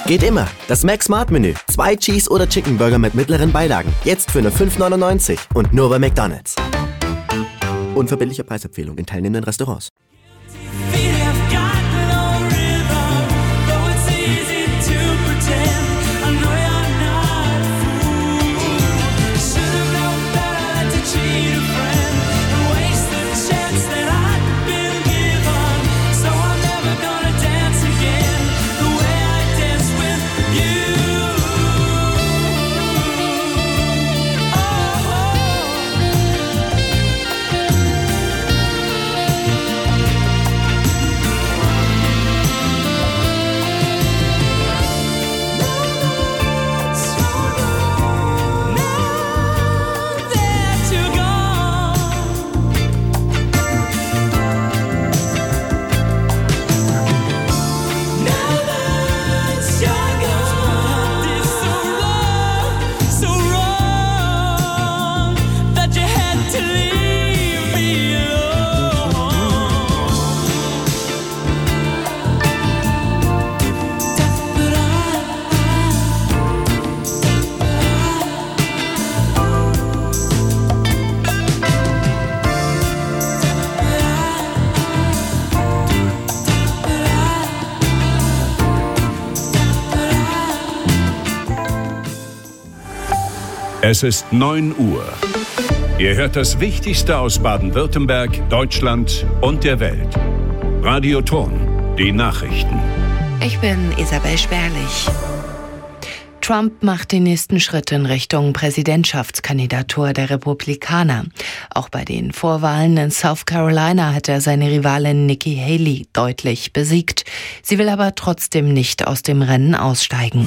Geht immer. Das Mac Smart Menü. 2 Cheese- oder Chicken Burger mit mittleren Beilagen. Jetzt für nur 5,99 und nur bei McDonald's. Unverbindliche Preisempfehlung in teilnehmenden Restaurants. Es ist 9 Uhr. Ihr hört das Wichtigste aus Baden-Württemberg, Deutschland und der Welt. Radio Turm, die Nachrichten. Ich bin Isabel Sperlich. Trump macht den nächsten Schritt in Richtung Präsidentschaftskandidatur der Republikaner. Auch bei den Vorwahlen in South Carolina hat er seine Rivalin Nikki Haley deutlich besiegt. Sie will aber trotzdem nicht aus dem Rennen aussteigen.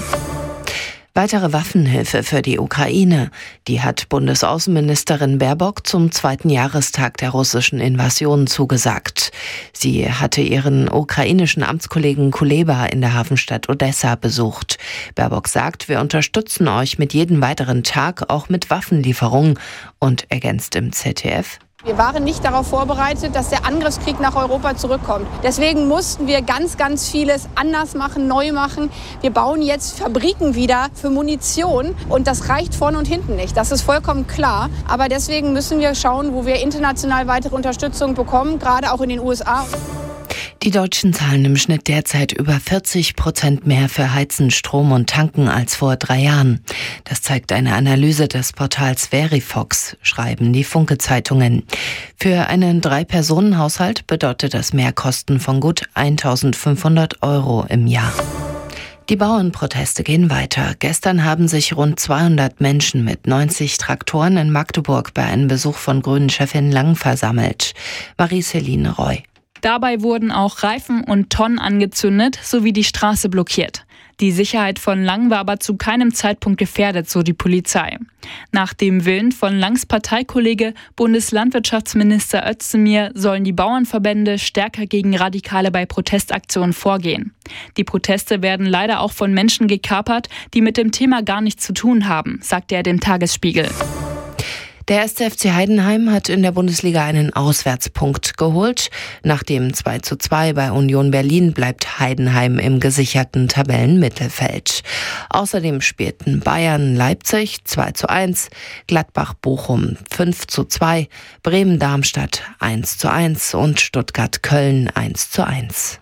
Weitere Waffenhilfe für die Ukraine, die hat Bundesaußenministerin Baerbock zum 2. Jahrestag der russischen Invasion zugesagt. Sie hatte ihren ukrainischen Amtskollegen Kuleba in der Hafenstadt Odessa besucht. Baerbock sagt, wir unterstützen euch mit jedem weiteren Tag, auch mit Waffenlieferungen, und ergänzt im ZDF: Wir waren nicht darauf vorbereitet, dass der Angriffskrieg nach Europa zurückkommt. Deswegen mussten wir ganz, ganz vieles anders machen, neu machen. Wir bauen jetzt Fabriken wieder für Munition und das reicht vorne und hinten nicht. Das ist vollkommen klar. Aber deswegen müssen wir schauen, wo wir international weitere Unterstützung bekommen, gerade auch in den USA. Die Deutschen zahlen im Schnitt derzeit über 40% mehr für Heizen, Strom und Tanken als vor 3 Jahren. Das zeigt eine Analyse des Portals Verifox, schreiben die Funke-Zeitungen. Für einen 3-Personen-Haushalt bedeutet das Mehrkosten von gut 1.500 € im Jahr. Die Bauernproteste gehen weiter. Gestern haben sich rund 200 Menschen mit 90 Traktoren in Magdeburg bei einem Besuch von Grünen-Chefin Lang versammelt. Marie-Céline Roy. Dabei wurden auch Reifen und Tonnen angezündet sowie die Straße blockiert. Die Sicherheit von Lang war aber zu keinem Zeitpunkt gefährdet, so die Polizei. Nach dem Willen von Langs Parteikollege Bundeslandwirtschaftsminister Özdemir sollen die Bauernverbände stärker gegen Radikale bei Protestaktionen vorgehen. Die Proteste werden leider auch von Menschen gekapert, die mit dem Thema gar nichts zu tun haben, sagte er dem Tagesspiegel. Der 1. FC Heidenheim hat in der Bundesliga einen Auswärtspunkt geholt. Nach dem 2:2 bei Union Berlin bleibt Heidenheim im gesicherten Tabellenmittelfeld. Außerdem spielten Bayern-Leipzig 2:1, Gladbach-Bochum 5:2, Bremen-Darmstadt 1:1 und Stuttgart-Köln 1:1.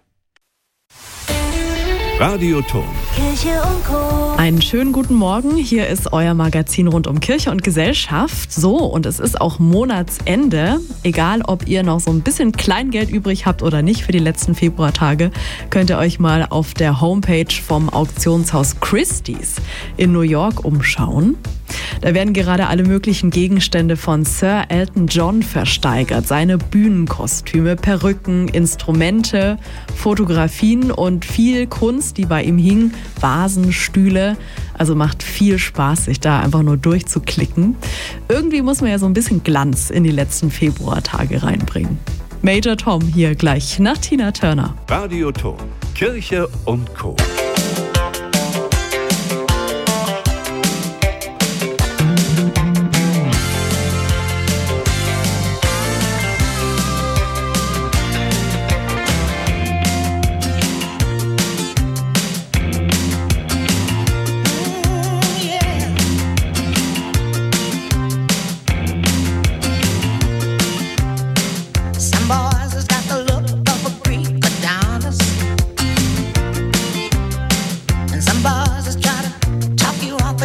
Radio Turm. Kirche und Co. Einen schönen guten Morgen. Hier ist euer Magazin rund um Kirche und Gesellschaft. So, und es ist auch Monatsende. Egal, ob ihr noch so ein bisschen Kleingeld übrig habt oder nicht für die letzten Februartage, könnt ihr euch mal auf der Homepage vom Auktionshaus Christie's in New York umschauen. Da werden gerade alle möglichen Gegenstände von Sir Elton John versteigert. Seine Bühnenkostüme, Perücken, Instrumente, Fotografien und viel Kunst, die bei ihm hing. Vasen, Stühle. Also macht viel Spaß, sich da einfach nur durchzuklicken. Irgendwie muss man ja so ein bisschen Glanz in die letzten Februartage reinbringen. Major Tom hier gleich nach Tina Turner. Radio Turm. Kirche und Co.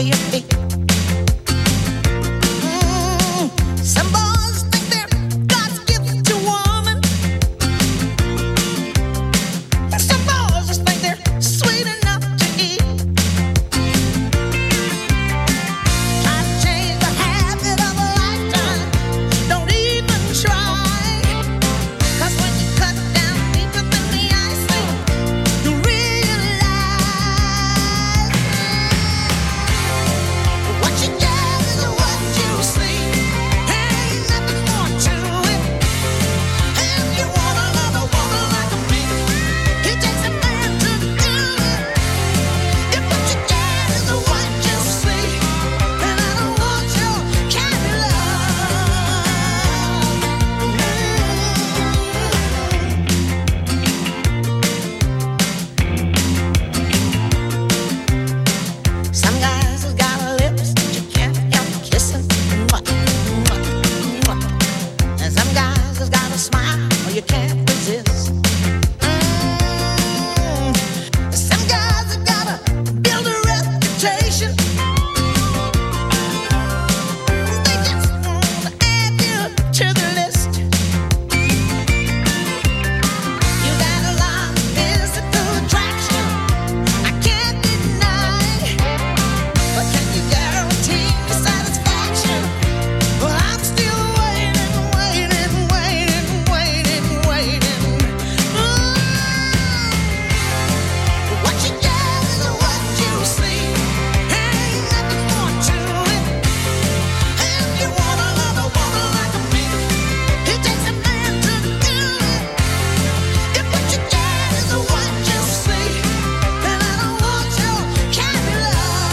your feet. Some boys think they're God's gift to woman. Some boys just think they're sweet enough to eat. Try to change the habit of a lifetime. Don't even try. 'Cause when you cut down deeper than the icing, you realize what you get is what you see. Ain't nothing more to it. If you wanna love a woman like me, it takes a man to do it. If what you get is what you see, then I don't want your kind of Some guys have got lips that you can't help kissing. And some guys have got a smile you can't resist. Some guys have got to build a reputation. They just want to add you to the list. You got a lot of physical attraction, I can't deny. But can you guarantee your satisfaction? Well, I'm still waiting. What you get is what you see. Ain't nothing more to it. If you wanna love a woman like me, it takes a man to do it. If what you get is what you see, then I don't want your kind of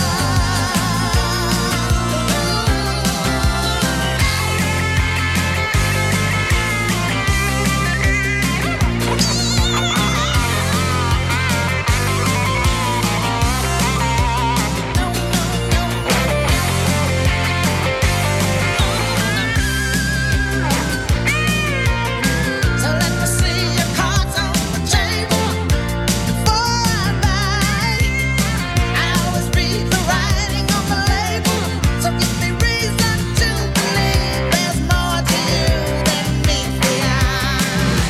So let me see your cards on the table before I buy. I always read the writing on the label, so give me reason to believe there's more to you than meets the eye.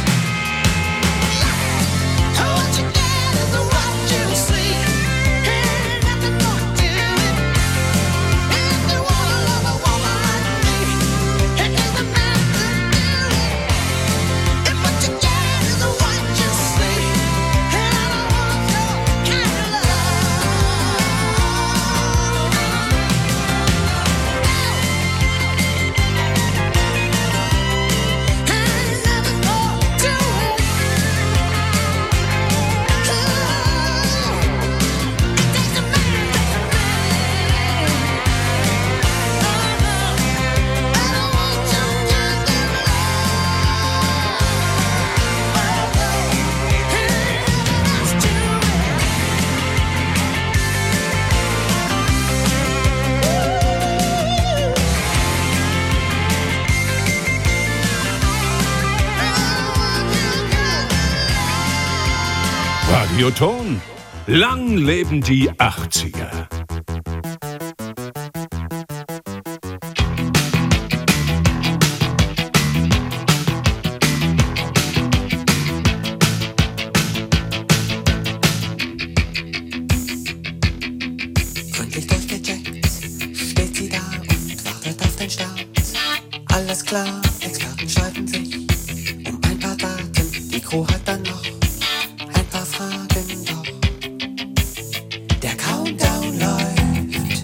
What you get is what you see. Ain't nothing more to it. If you wanna love a woman like me, it takes a man to do it. If what you get is what you see, and I don't want your kind of ain't nothing more to it. It takes a man. I don't want your kind of Radioton. Lang leben die 80er. Gründlich durchgecheckt, steht sie da und wartet auf den Start. Alles klar, Experten streiten sich um ein paar Daten. Die Crew hat dann noch ein paar Fragen, doch der Countdown läuft.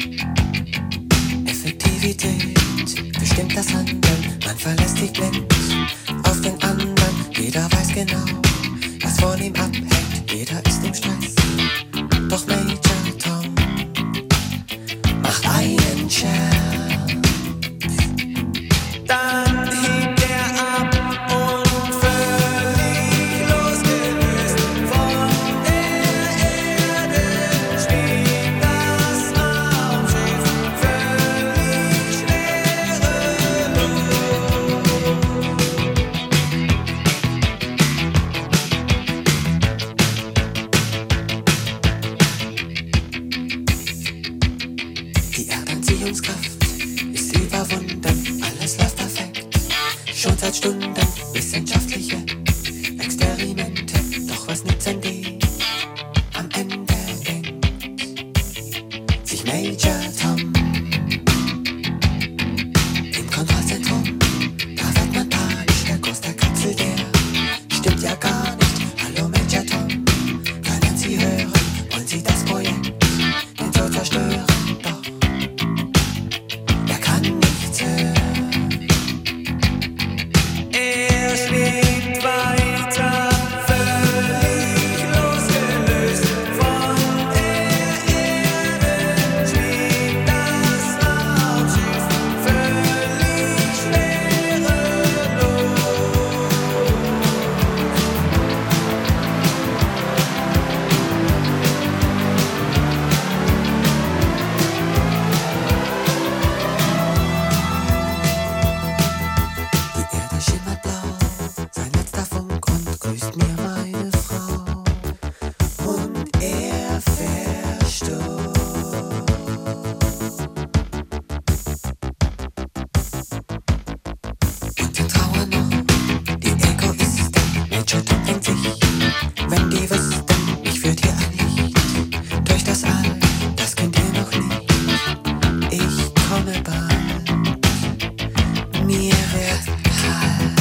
Effektivität bestimmt das Handeln. Man verlässt sich blind auf den anderen. Jeder weiß genau, was von ihm abhängt. Jeder ist im Stress, doch Major Tom macht einen Scherz. Da Anziehungskraft ist überwunden, alles läuft perfekt. Schon seit Stunden wissenschaftliche Experimente, doch was nützen die? Am Ende denkt sich Major Tom im Kontrollzentrum. Da wird man panisch, der Kurs der Kapsel, der stimmt ja gar nicht. Hallo Major Tom, können Sie hören? Wollen Sie das Projekt den Tod zerstören? Doch er kann nichts hören. Er schwebt weiter, völlig losgelöst von der Erde. Schwebt das Raumschiff völlig schwerelos. Die Erde schimmert blau, sein letzter Funk und grüßt mir meine Frau. Und er verstirbt. Und in Trauer noch die Egoisten. Major Tom denkt sich, wenn die wüssten, mich führt hier ein Licht durch das All, das kennt ihr noch nicht. Ich komme bald, mir wird kalt.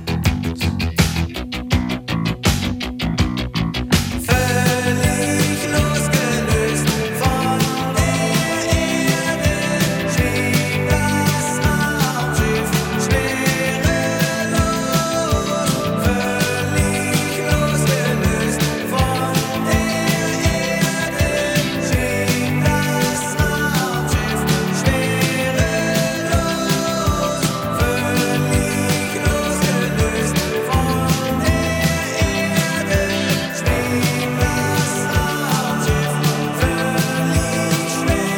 Völlig losgelöst von der Erde schwebt das Raumschiff schwerelos. Völlig losgelöst von der Erde schwebt das Raumschiff schwerelos. Völlig losgelöst von der Erde schwebt das Raumschiff völlig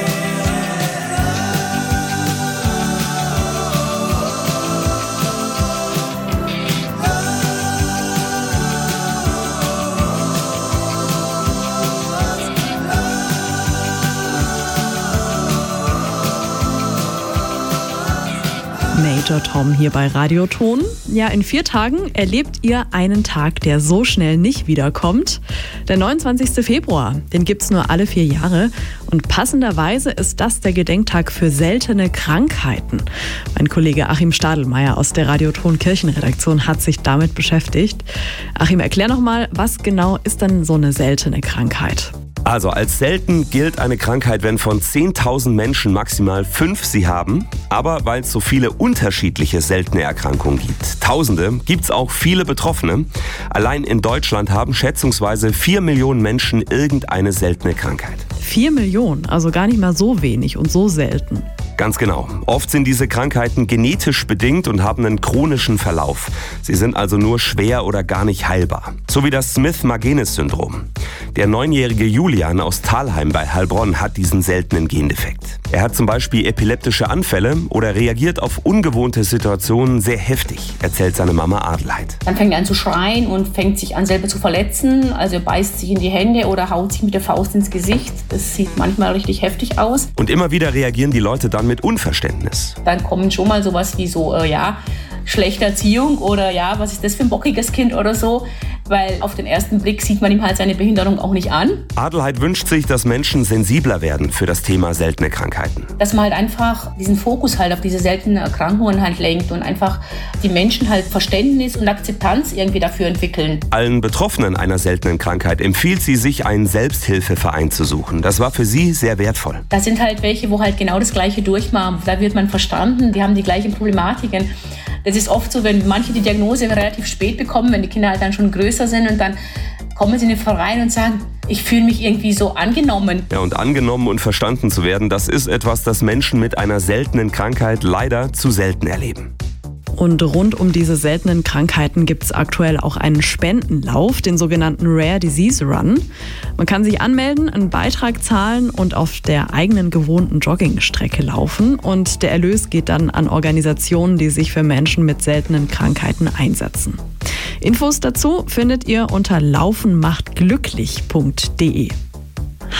Major Tom hier bei Radioton. Ja, in 4 Tagen erlebt ihr einen Tag, der so schnell nicht wiederkommt. Der 29. Februar, den gibt's nur alle 4 Jahre. Und passenderweise ist das der Gedenktag für seltene Krankheiten. Mein Kollege Achim Stadelmeier aus der Radioton Kirchenredaktion hat sich damit beschäftigt. Achim, erklär nochmal, was genau ist denn so eine seltene Krankheit? Also als selten gilt eine Krankheit, wenn von 10.000 Menschen maximal 5 sie haben. Aber weil es so viele unterschiedliche seltene Erkrankungen gibt, Tausende, gibt es auch viele Betroffene. Allein in Deutschland haben schätzungsweise 4 Millionen Menschen irgendeine seltene Krankheit. 4 Millionen, also gar nicht mal so wenig und so selten. Ganz genau. Oft sind diese Krankheiten genetisch bedingt und haben einen chronischen Verlauf. Sie sind also nur schwer oder gar nicht heilbar. So wie das Smith-Magenis-Syndrom. Der 9-jährige Julian aus Thalheim bei Heilbronn hat diesen seltenen Gendefekt. Er hat zum Beispiel epileptische Anfälle oder reagiert auf ungewohnte Situationen sehr heftig, erzählt seine Mama Adelheid. Dann fängt er an zu schreien und fängt sich an selber zu verletzen. Also er beißt sich in die Hände oder haut sich mit der Faust ins Gesicht. Das sieht manchmal richtig heftig aus. Und immer wieder reagieren die Leute dann mit Unverständnis. Dann kommen schon mal sowas wie so, schlechte Erziehung oder was ist das für ein bockiges Kind oder so. Weil auf den ersten Blick sieht man ihm halt seine Behinderung auch nicht an. Adelheid wünscht sich, dass Menschen sensibler werden für das Thema seltene Krankheiten. Dass man halt einfach diesen Fokus halt auf diese seltenen Erkrankungen halt lenkt und einfach die Menschen halt Verständnis und Akzeptanz irgendwie dafür entwickeln. Allen Betroffenen einer seltenen Krankheit empfiehlt sie, sich einen Selbsthilfeverein zu suchen. Das war für sie sehr wertvoll. Da sind halt welche, wo halt genau das Gleiche durchmachen. Da wird man verstanden, die haben die gleichen Problematiken. Das ist oft so, wenn manche die Diagnose relativ spät bekommen, wenn die Kinder halt dann schon größer sind und dann kommen sie in den Verein und sagen, ich fühle mich irgendwie so angenommen. Ja, und angenommen und verstanden zu werden, das ist etwas, das Menschen mit einer seltenen Krankheit leider zu selten erleben. Und rund um diese seltenen Krankheiten gibt es aktuell auch einen Spendenlauf, den sogenannten Rare Disease Run. Man kann sich anmelden, einen Beitrag zahlen und auf der eigenen gewohnten Joggingstrecke laufen. Und der Erlös geht dann an Organisationen, die sich für Menschen mit seltenen Krankheiten einsetzen. Infos dazu findet ihr unter laufenmachtglücklich.de.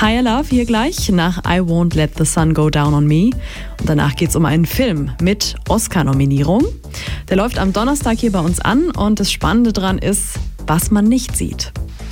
Higher Love hier gleich nach I Won't Let the Sun Go Down on Me. Und danach geht es um einen Film mit Oscar-Nominierung. Der läuft am Donnerstag hier bei uns an und das Spannende dran ist, was man nicht sieht.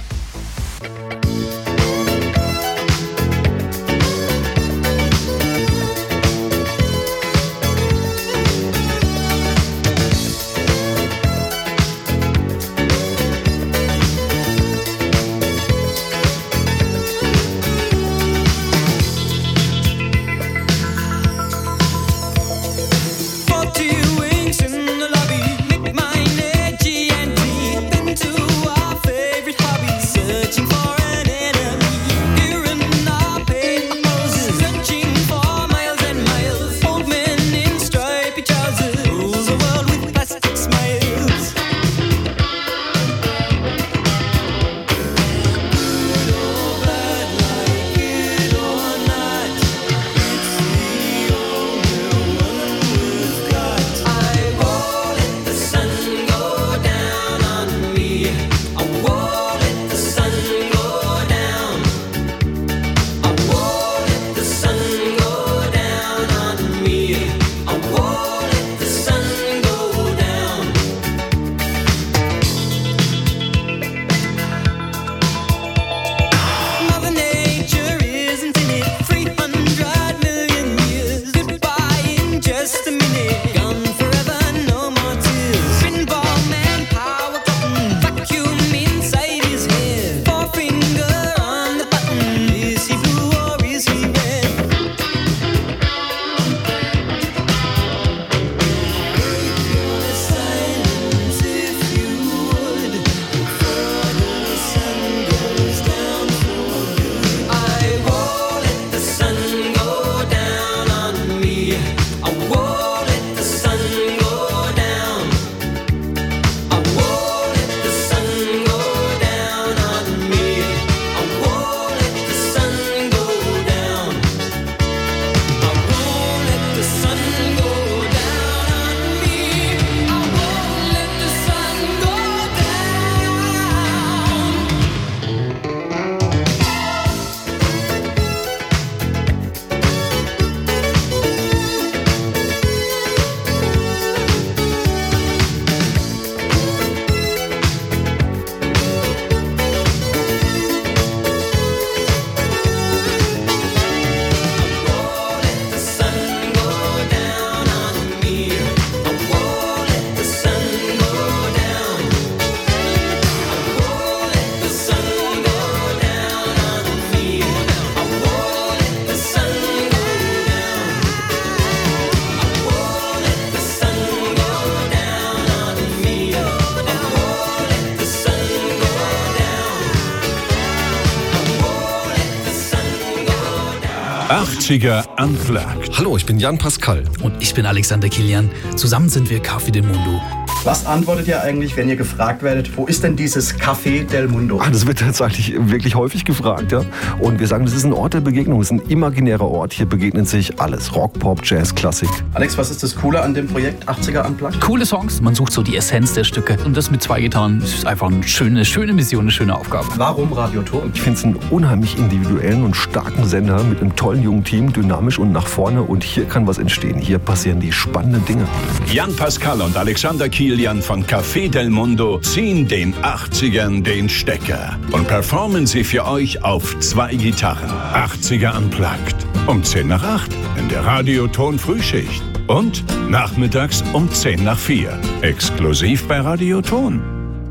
Unplugged. Hallo, ich bin Jan Pascal. Und ich bin Alexander Kilian. Zusammen sind wir Café del Mundo. Was antwortet ihr eigentlich, wenn ihr gefragt werdet, wo ist denn dieses Café del Mundo? Das wird tatsächlich wirklich häufig gefragt, ja. Und wir sagen, das ist ein Ort der Begegnung, es ist ein imaginärer Ort. Hier begegnet sich alles. Rock, Pop, Jazz, Klassik. Alex, was ist das Coole an dem Projekt 80er Unplugged? Coole Songs, man sucht so die Essenz der Stücke. Und das mit 2 Gitarren ist einfach eine schöne Mission, eine schöne Aufgabe. Warum Radio Ton? Ich finde es einen unheimlich individuellen und starken Sender mit einem tollen jungen Team, dynamisch und nach vorne. Und hier kann was entstehen. Hier passieren die spannenden Dinge. Jan Pascal und Alexander Kilian von Café del Mundo ziehen den 80ern den Stecker und performen sie für euch auf 2 Gitarren. 80er Unplugged. Um 7:50 in der Radioton Frühschicht. Und nachmittags um 3:50. Exklusiv bei Radioton.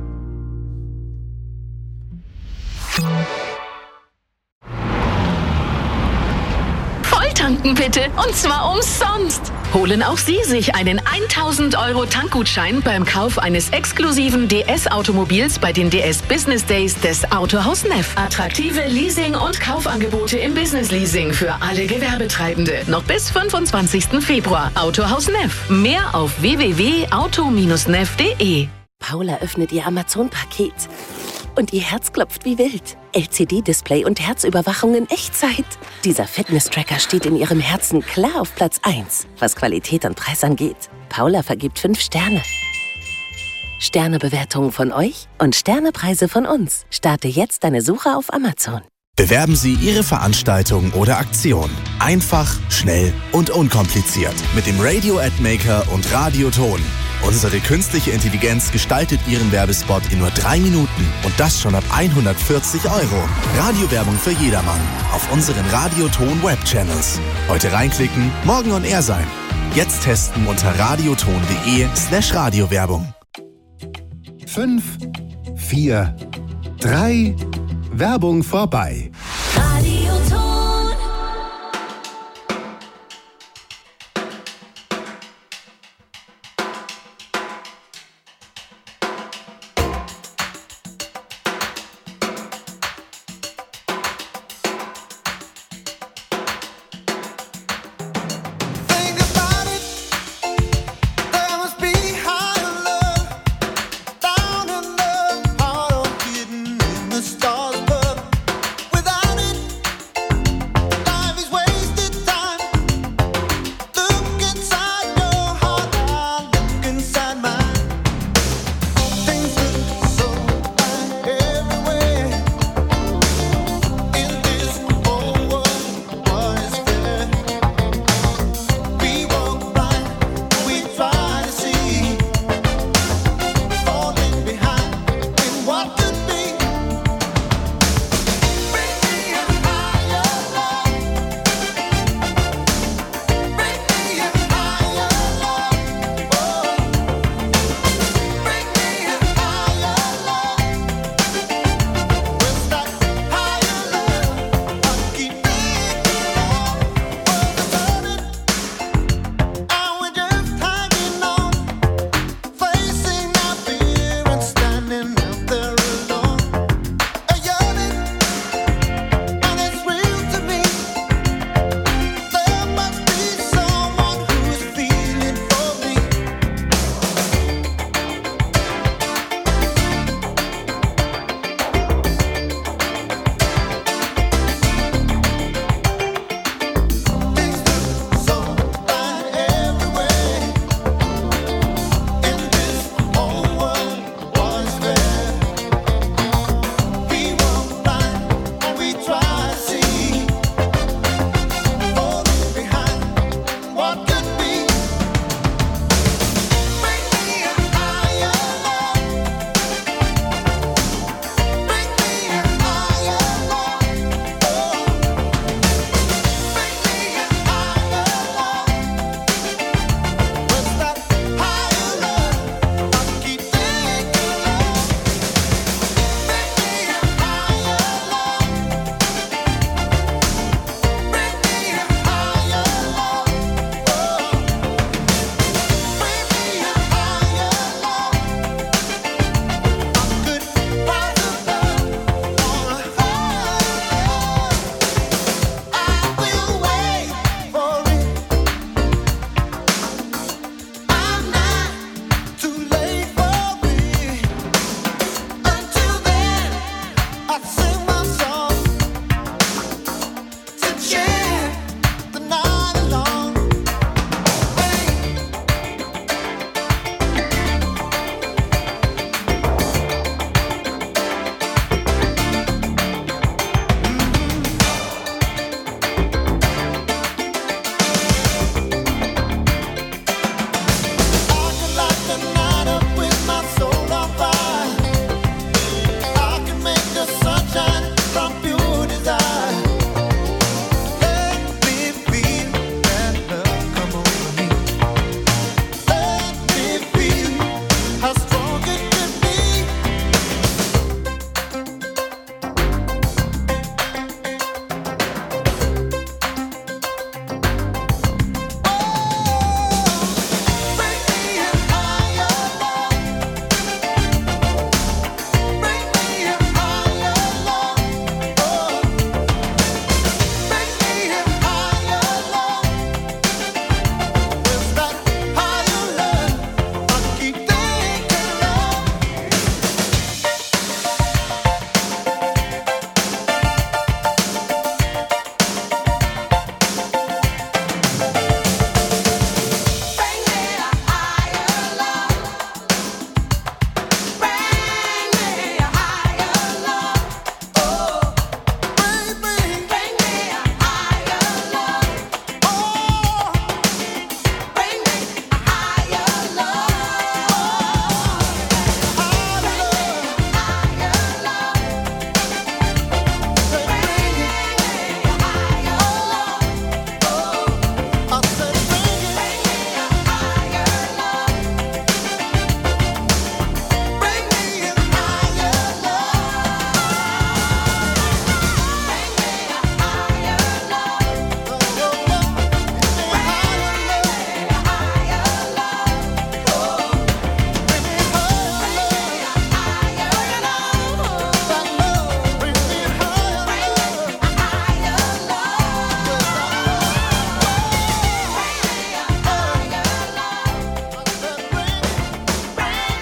Volltanken bitte, und zwar umsonst. Holen auch Sie sich einen 1.000 € Tankgutschein beim Kauf eines exklusiven DS-Automobils bei den DS Business Days des Autohaus Neff. Attraktive Leasing- und Kaufangebote im Business-Leasing für alle Gewerbetreibende. Noch bis 25. Februar. Autohaus Neff. Mehr auf www.auto-neff.de. Paula öffnet ihr Amazon-Paket. Und ihr Herz klopft wie wild. LCD-Display und Herzüberwachung in Echtzeit. Dieser Fitness-Tracker steht in ihrem Herzen klar auf Platz 1, was Qualität und Preis angeht. Paula vergibt 5 Sterne. Sternebewertungen von euch und Sternepreise von uns. Starte jetzt deine Suche auf Amazon. Bewerben Sie Ihre Veranstaltung oder Aktion. Einfach, schnell und unkompliziert. Mit dem Radio Ad Maker und Radioton. Unsere künstliche Intelligenz gestaltet Ihren Werbespot in nur 3 Minuten. Und das schon ab 140 €. Radiowerbung für jedermann. Auf unseren Radioton Webchannels. Heute reinklicken, morgen on air sein. Jetzt testen unter radioton.de/Radiowerbung. 5, 4, 3, Werbung vorbei. Radioton. Without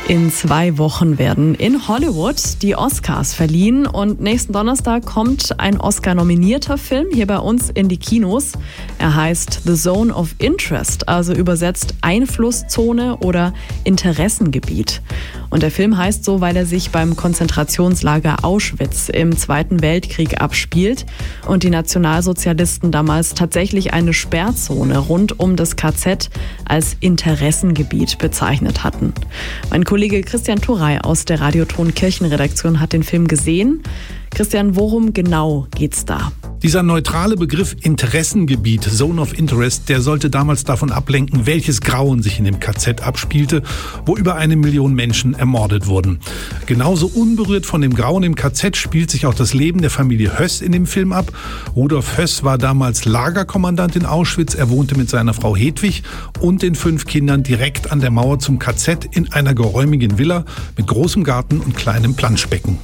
In 2 Wochen werden in Hollywood die Oscars verliehen und nächsten Donnerstag kommt ein Oscar-nominierter Film hier bei uns in die Kinos. Er heißt The Zone of Interest, also übersetzt Einflusszone oder Interessengebiet. Und der Film heißt so, weil er sich beim Konzentrationslager Auschwitz im Zweiten Weltkrieg abspielt und die Nationalsozialisten damals tatsächlich eine Sperrzone rund um das KZ als Interessengebiet bezeichnet hatten. Mein Kollege Christian Turey aus der Radioton Kirchenredaktion hat den Film gesehen. Christian, worum genau geht's da? Dieser neutrale Begriff Interessengebiet, Zone of Interest, der sollte damals davon ablenken, welches Grauen sich in dem KZ abspielte, wo über 1 Million Menschen ermordet wurden. Genauso unberührt von dem Grauen im KZ spielt sich auch das Leben der Familie Höss in dem Film ab. Rudolf Höss war damals Lagerkommandant in Auschwitz. Er wohnte mit seiner Frau Hedwig und den 5 Kindern direkt an der Mauer zum KZ in einer geräumigen Villa mit großem Garten und kleinem Planschbecken.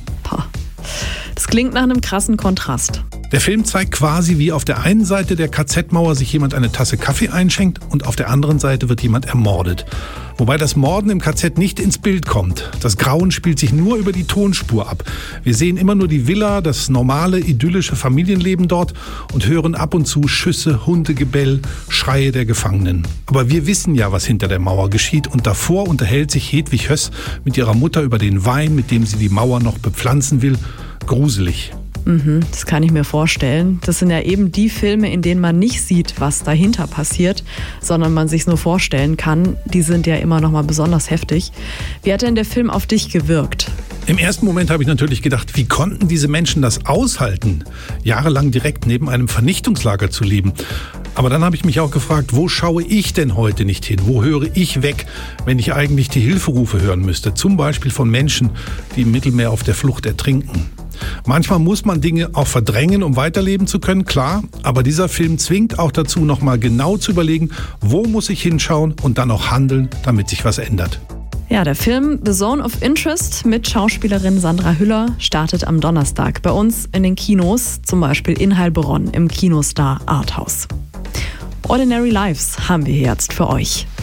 Das klingt nach einem krassen Kontrast. Der Film zeigt quasi, wie auf der einen Seite der KZ-Mauer sich jemand eine Tasse Kaffee einschenkt und auf der anderen Seite wird jemand ermordet. Wobei das Morden im KZ nicht ins Bild kommt. Das Grauen spielt sich nur über die Tonspur ab. Wir sehen immer nur die Villa, das normale, idyllische Familienleben dort und hören ab und zu Schüsse, Hundegebell, Schreie der Gefangenen. Aber wir wissen ja, was hinter der Mauer geschieht und davor unterhält sich Hedwig Höss mit ihrer Mutter über den Wein, mit dem sie die Mauer noch bepflanzen will. Gruselig. Das kann ich mir vorstellen. Das sind ja eben die Filme, in denen man nicht sieht, was dahinter passiert, sondern man sich nur vorstellen kann. Die sind ja immer noch mal besonders heftig. Wie hat denn der Film auf dich gewirkt? Im ersten Moment habe ich natürlich gedacht, wie konnten diese Menschen das aushalten, jahrelang direkt neben einem Vernichtungslager zu leben? Aber dann habe ich mich auch gefragt, wo schaue ich denn heute nicht hin? Wo höre ich weg, wenn ich eigentlich die Hilferufe hören müsste? Zum Beispiel von Menschen, die im Mittelmeer auf der Flucht ertrinken. Manchmal muss man Dinge auch verdrängen, um weiterleben zu können, klar. Aber dieser Film zwingt auch dazu, nochmal genau zu überlegen, wo muss ich hinschauen und dann auch handeln, damit sich was ändert. Ja, der Film The Zone of Interest mit Schauspielerin Sandra Hüller startet am Donnerstag bei uns in den Kinos, zum Beispiel in Heilbronn im Kinostar Arthouse. Ordinary Lives haben wir jetzt für euch.